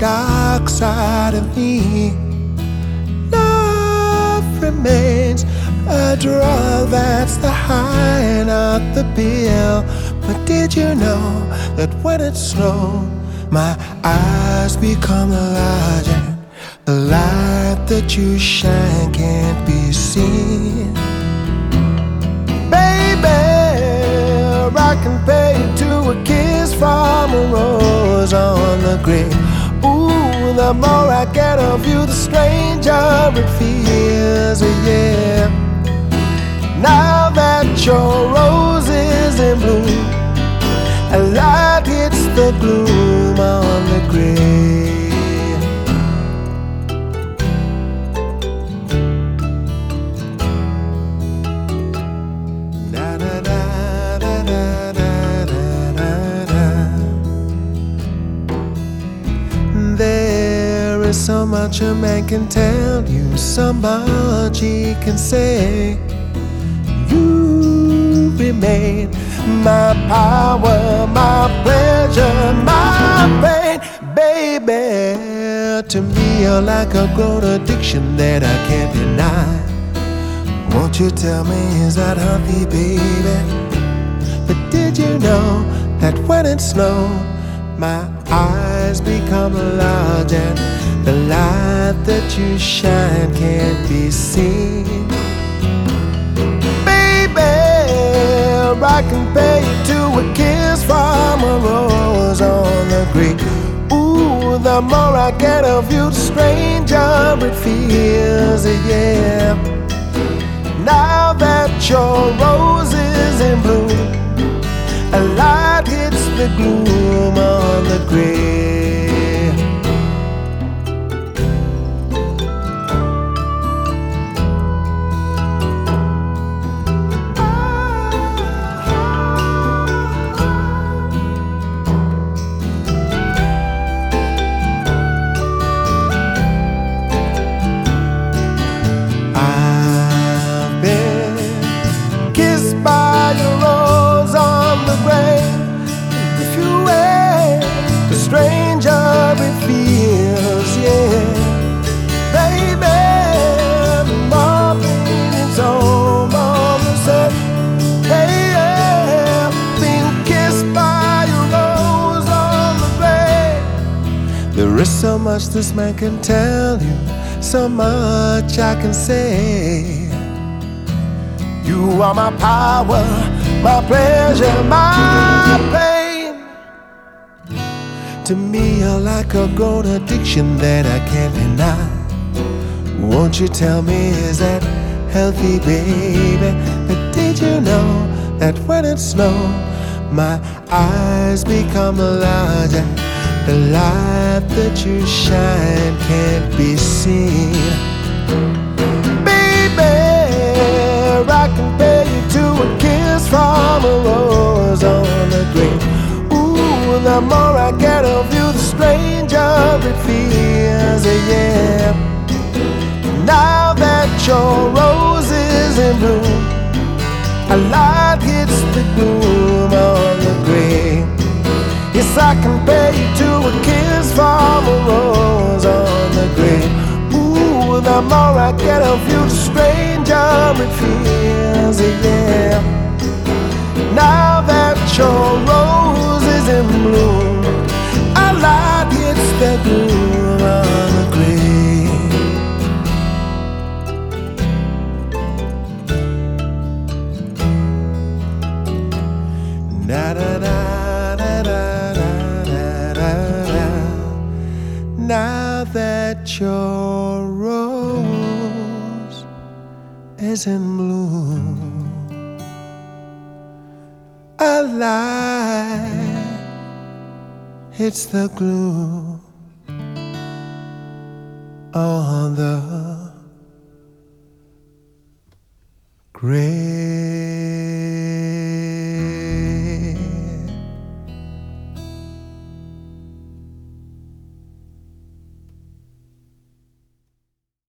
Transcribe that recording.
dark side of me. Love remains a drug that's the high, not the pill. But did you know that when it's slow, my eyes become larger? The light that you shine can't be seen. Baby, I can pay to a kiss from a rose on the grave. Ooh, the more I get of you, the stranger it feels, yeah. Now that your rose is in bloom, a light hits the gloom on the grave. There is so much a man can tell you, so much he can say. You remain my power, my pleasure, my pain. Baby, to me you're like a grown addiction that I can't deny. Won't you tell me, is that healthy, baby? But did you know that when it's snow, my eyes become large and the light that you shine can't be seen? I can pay to a kiss from a rose on the grave. Ooh, the more I get of you, the stranger it feels, yeah. Now that your rose is in bloom, a light hits the gloom on the grave. Stranger it feels, yeah. Baby, my pain is almost said. Hey, yeah, being kissed by a rose on the grave. There is so much this man can tell you, so much I can say. You are my power, my pleasure, my pain. To me you're like a grown addiction that I can't deny. Won't you tell me, is that healthy, baby? But did you know that when it's snow, my eyes become larger? The light that you shine can't be seen. Baby, I can pay you to a kiss from a rose on the grave. The more I get of you, the stranger it feels, yeah. Now that your rose is in bloom, a light hits the gloom on the grave. Yes, I can pay you to a kiss from a rose on the grave. Ooh, the more I get of you, the stranger it feels, yeah. Now that your rose is in bloom, a light hits the gloom on the grave. Da da da da da da da da. Now that your rose is in bloom, a light hits the gloom on the grave.